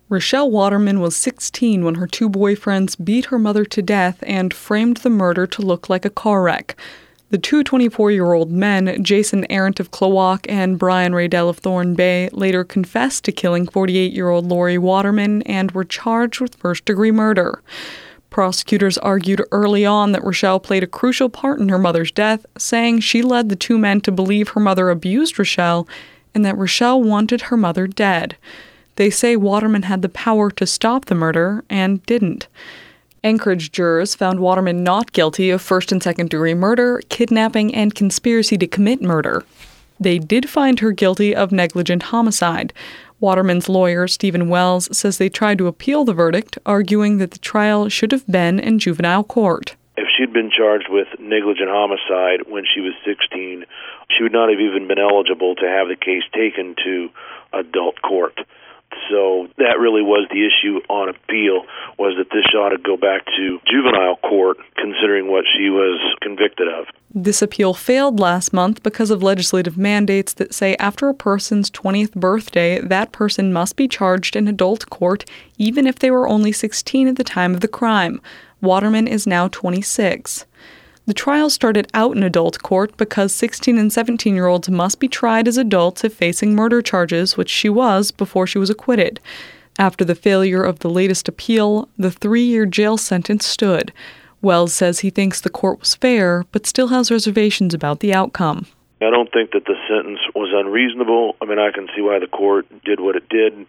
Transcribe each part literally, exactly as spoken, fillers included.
Rochelle Waterman was sixteen when her two boyfriends beat her mother to death and framed the murder to look like a car wreck. The two twenty-four-year-old men, Jason Arendt of Klawock and Brian Raydell of Thorn Bay, later confessed to killing forty-eight-year-old Lori Waterman and were charged with first-degree murder. Prosecutors argued early on that Rochelle played a crucial part in her mother's death, saying she led the two men to believe her mother abused Rochelle and that Rochelle wanted her mother dead. They say Waterman had the power to stop the murder and didn't. Anchorage jurors found Waterman not guilty of first and second degree murder, kidnapping, and conspiracy to commit murder. They did find her guilty of negligent homicide. Waterman's lawyer, Stephen Wells, says they tried to appeal the verdict, arguing that the trial should have been in juvenile court. If she'd been charged with negligent homicide when she was sixteen, she would not have even been eligible to have the case taken to adult court. So that really was the issue on appeal, was that this ought to go back to juvenile court, considering what she was convicted of. This appeal failed last month because of legislative mandates that say after a person's twentieth birthday, that person must be charged in adult court, even if they were only sixteen at the time of the crime. Waterman is now twenty-six. The trial started out in adult court because sixteen and seventeen-year-olds must be tried as adults if facing murder charges, which she was before she was acquitted. After the failure of the latest appeal, the three-year jail sentence stood. Wells says he thinks the court was fair, but still has reservations about the outcome. I don't think that the sentence was unreasonable. I mean, I can see why the court did what it did.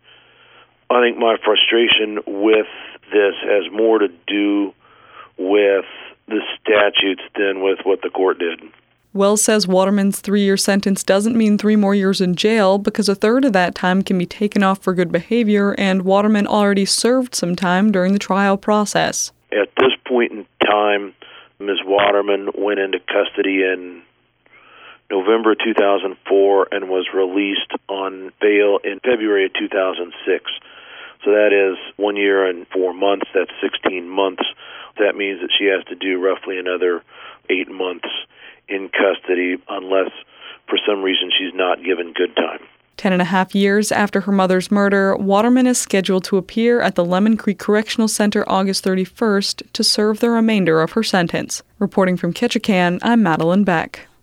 I think my frustration with this has more to do with the statutes than with what the court did. Wells says Waterman's three-year sentence doesn't mean three more years in jail because a third of that time can be taken off for good behavior, and Waterman already served some time during the trial process. At this point in time, Miz Waterman went into custody in November two thousand four and was released on bail in February of two thousand six. So that is one year and four months. That's sixteen months. That means that she has to do roughly another eight months in custody unless for some reason she's not given good time. Ten and a half years after her mother's murder, Waterman is scheduled to appear at the Lemon Creek Correctional Center August thirty-first to serve the remainder of her sentence. Reporting from Ketchikan, I'm Madeline Beck.